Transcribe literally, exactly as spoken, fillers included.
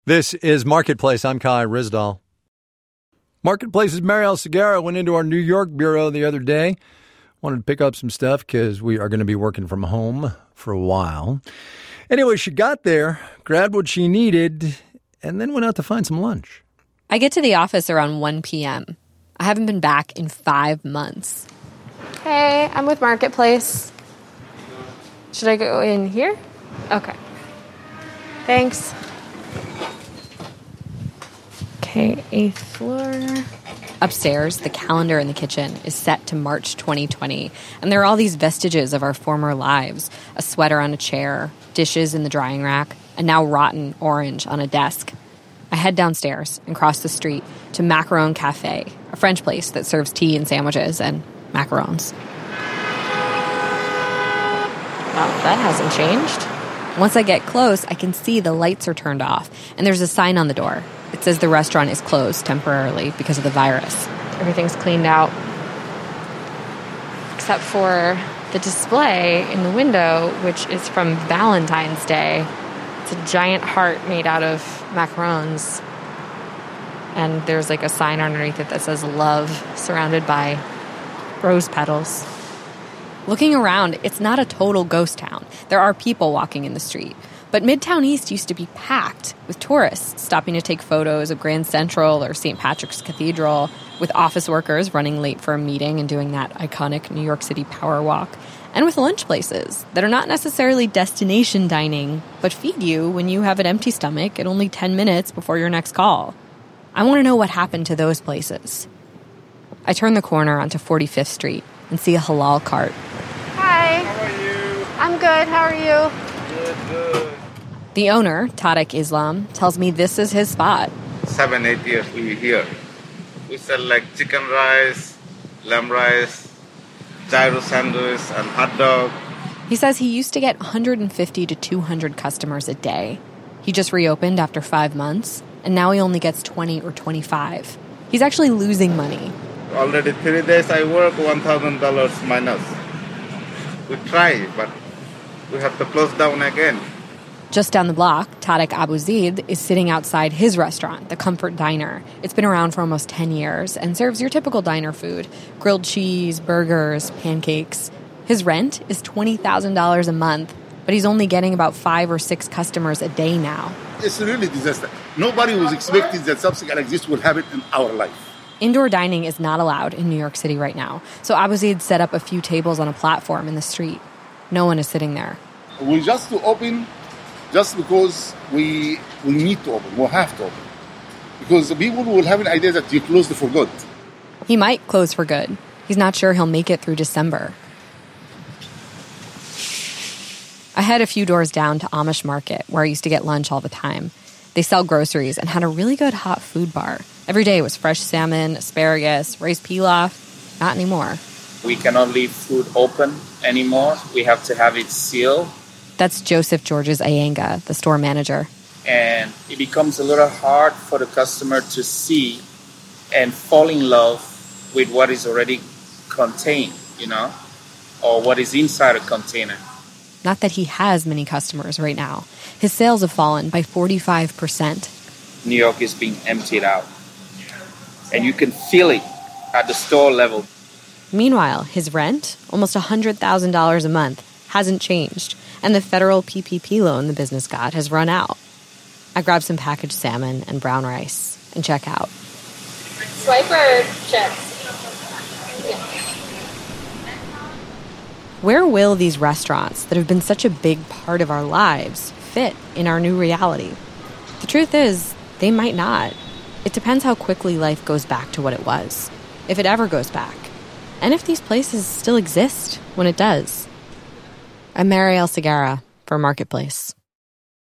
This is Marketplace. I'm Kai Rizdal. Marketplace's Marielle Segarra went into our New York bureau the other day. Wanted to pick up some stuff because we are going to be working from home for a while. Anyway, she got there, grabbed what she needed, and then went out to find some lunch. I get to the office around one p.m. I haven't been back in five months. Hey, I'm with Marketplace. Should I go in here? Okay. Thanks. Okay, eighth floor. Upstairs, the calendar in the kitchen is set to March twenty twenty, and there are all these vestiges of our former lives. A sweater on a chair, dishes in the drying rack, and now rotten orange on a desk. I head downstairs and cross the street to Macaron Cafe, a French place that serves tea and sandwiches and macarons. Oh, that hasn't changed. Once I get close, I can see the lights are turned off, and there's a sign on the door. It says the restaurant is closed temporarily because of the virus. Everything's cleaned out, except for the display in the window, which is from Valentine's Day. It's a giant heart made out of macarons, and there's like a sign underneath it that says love, surrounded by rose petals. Looking around, it's not a total ghost town. There are people walking in the street. But Midtown East used to be packed with tourists stopping to take photos of Grand Central or Saint Patrick's Cathedral, with office workers running late for a meeting and doing that iconic New York City power walk, and with lunch places that are not necessarily destination dining, but feed you when you have an empty stomach at only ten minutes before your next call. I want to know what happened to those places. I turn the corner onto forty-fifth Street and see a halal cart. Hi. How are you? I'm good. How are you? Good, good. The owner, Tariq Islam, tells me this is his spot. Seven, eight years we here. We sell like chicken rice, lamb rice, gyro sandwich, and hot dog. He says he used to get one hundred fifty to two hundred customers a day. He just reopened after five months, and now he only gets twenty or twenty-five. He's actually losing money. Already three days I work, one thousand dollars minus. We try, but we have to close down again. Just down the block, Tariq Abu Zaid is sitting outside his restaurant, the Comfort Diner. It's been around for almost ten years and serves your typical diner food: grilled cheese, burgers, pancakes. His rent is twenty thousand dollars a month, but he's only getting about five or six customers a day now. It's really a disaster. Nobody was expecting that something like this would happen in our life. Indoor dining is not allowed in New York City right now, so Abu Zaid set up a few tables on a platform in the street. No one is sitting there. We just to open just because we we need to open, we have to open. Because the people will have an idea that you closed for good. He might close for good. He's not sure he'll make it through December. I head a few doors down to Amish Market, where I used to get lunch all the time. They sell groceries and had a really good hot food bar. Every day was fresh salmon, asparagus, rice pilaf. Not anymore. We cannot leave food open anymore. We have to have it sealed. That's Joseph Georges Ayenga, the store manager. And it becomes a little hard for the customer to see and fall in love with what is already contained, you know, or what is inside a container. Not that he has many customers right now. His sales have fallen by forty-five percent. New York is being emptied out. And you can feel it at the store level. Meanwhile, his rent, almost one hundred thousand dollars a month, hasn't changed. And the federal P P P loan the business got has run out. I grab some packaged salmon and brown rice and check out. Swipe or chips? Yeah. Where will these restaurants that have been such a big part of our lives fit in our new reality? The truth is, they might not. It depends how quickly life goes back to what it was, if it ever goes back, and if these places still exist when it does. I'm Marielle Segarra for Marketplace.